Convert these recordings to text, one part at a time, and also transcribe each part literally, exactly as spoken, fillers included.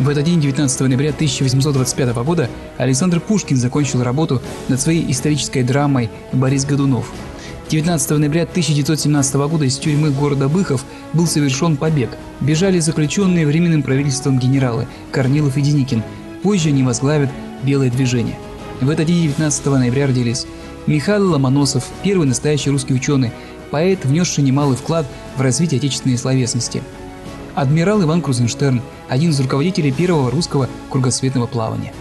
В этот день, девятнадцатого ноября тысяча восемьсот двадцать пятого года, Александр Пушкин закончил работу над своей исторической драмой «Борис Годунов». девятнадцатого ноября тысяча девятьсот семнадцатого года из тюрьмы города Быхов был совершен побег. Бежали заключенные временным правительством генералы Корнилов и Деникин. Позже они возглавят Белое движение. В этот день, девятнадцатого ноября, родились Михаил Ломоносов, первый настоящий русский ученый, поэт, внесший немалый вклад в развитие отечественной словесности. Адмирал Иван Крузенштерн, один из руководителей первого русского кругосветного плавания.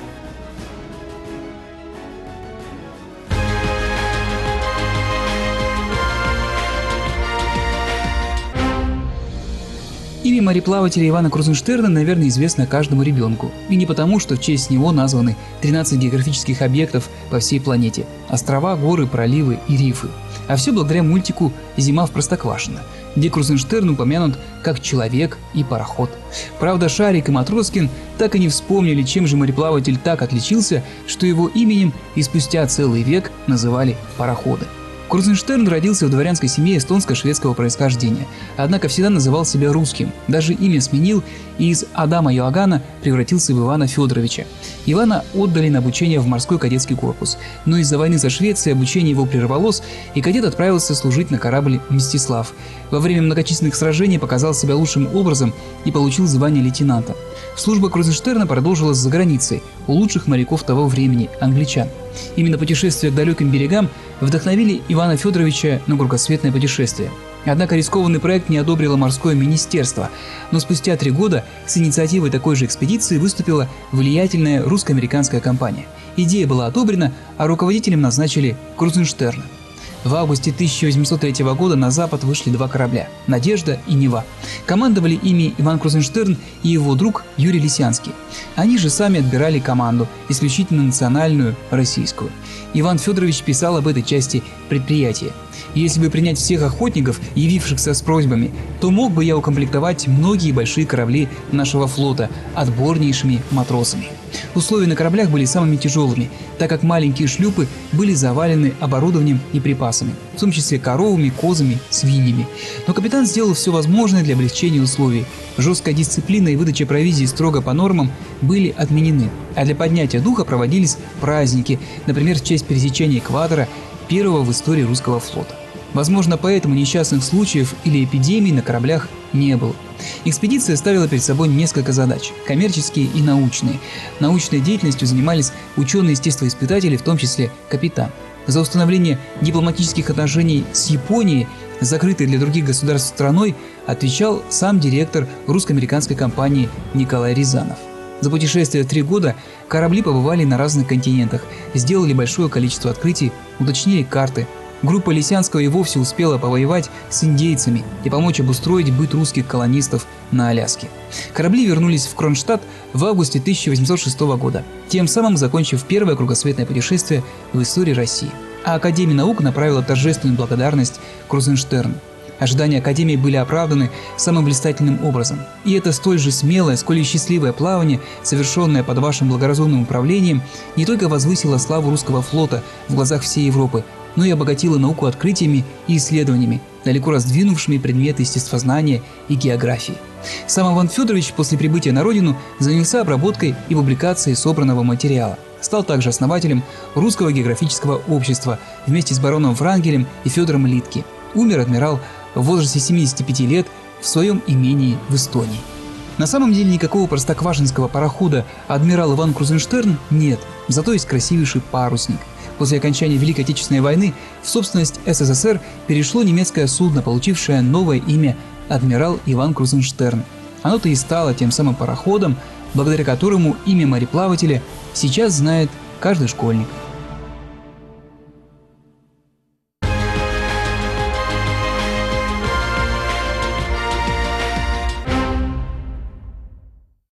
Имя мореплавателя Ивана Крузенштерна, наверное, известно каждому ребенку. И не потому, что в честь него названы тринадцать географических объектов по всей планете – острова, горы, проливы и рифы. А все благодаря мультику «Зима в Простоквашино», где Крузенштерн упомянут как человек и пароход. Правда, Шарик и Матроскин так и не вспомнили, чем же мореплаватель так отличился, что его именем и спустя целый век называли пароходы. Крузенштерн родился в дворянской семье эстонско-шведского происхождения, однако всегда называл себя русским, даже имя сменил и из Адама Йоганна превратился в Ивана Федоровича. Ивана отдали на обучение в морской кадетский корпус, но из-за войны за Швецией обучение его прервалось, и кадет отправился служить на корабль «Мстислав». Во время многочисленных сражений показал себя лучшим образом и получил звание лейтенанта. Служба Крузенштерна продолжилась за границей, у лучших моряков того времени – англичан. Именно путешествия к далеким берегам вдохновили Ивана Федоровича на кругосветное путешествие. Однако рискованный проект не одобрило морское министерство, но спустя три года с инициативой такой же экспедиции выступила влиятельная русско-американская компания. Идея была одобрена, а руководителем назначили Крузенштерна. В августе тысяча восемьсот третьего года на запад вышли два корабля – «Надежда» и «Нева». Командовали ими Иван Крузенштерн и его друг Юрий Лисянский. Они же сами отбирали команду, исключительно национальную, российскую. Иван Федорович писал об этой части предприятия. «Если бы принять всех охотников, явившихся с просьбами, то мог бы я укомплектовать многие большие корабли нашего флота отборнейшими матросами». Условия на кораблях были самыми тяжелыми, так как маленькие шлюпы были завалены оборудованием и припасами, в том числе коровами, козами, свиньями. Но капитан сделал все возможное для облегчения условий. Жесткая дисциплина и выдача провизии строго по нормам были отменены, а для поднятия духа проводились праздники, например, в честь пересечения экватора, первого в истории русского флота. Возможно, поэтому несчастных случаев или эпидемий на кораблях не было. Экспедиция ставила перед собой несколько задач – коммерческие и научные. Научной деятельностью занимались ученые-естествоиспытатели, в том числе капитан. За установление дипломатических отношений с Японией, закрытой для других государств страной, отвечал сам директор русско-американской компании Николай Рязанов. За путешествие в три года корабли побывали на разных континентах, сделали большое количество открытий, уточнили карты. Группа Лисянского и вовсе успела повоевать с индейцами и помочь обустроить быт русских колонистов на Аляске. Корабли вернулись в Кронштадт в августе тысяча восемьсот шестого года, тем самым закончив первое кругосветное путешествие в истории России. А Академия наук направила торжественную благодарность Крузенштерну. Ожидания Академии были оправданы самым блистательным образом. И это столь же смелое, сколь и счастливое плавание, совершенное под вашим благоразумным управлением, не только возвысило славу русского флота в глазах всей Европы, но и обогатило науку открытиями и исследованиями, далеко раздвинувшими предметы естествознания и географии. Сам Иван Федорович после прибытия на родину занялся обработкой и публикацией собранного материала. Стал также основателем Русского географического общества вместе с бароном Врангелем и Федором Литке. Умер адмирал в возрасте семидесяти пяти лет в своем имении в Эстонии. На самом деле никакого простоквашинского парохода адмирал Иван Крузенштерн нет, зато есть красивейший парусник. После окончания Великой Отечественной войны в собственность СССР перешло немецкое судно, получившее новое имя «Адмирал Иван Крузенштерн». Оно-то и стало тем самым пароходом, благодаря которому имя мореплавателя сейчас знает каждый школьник.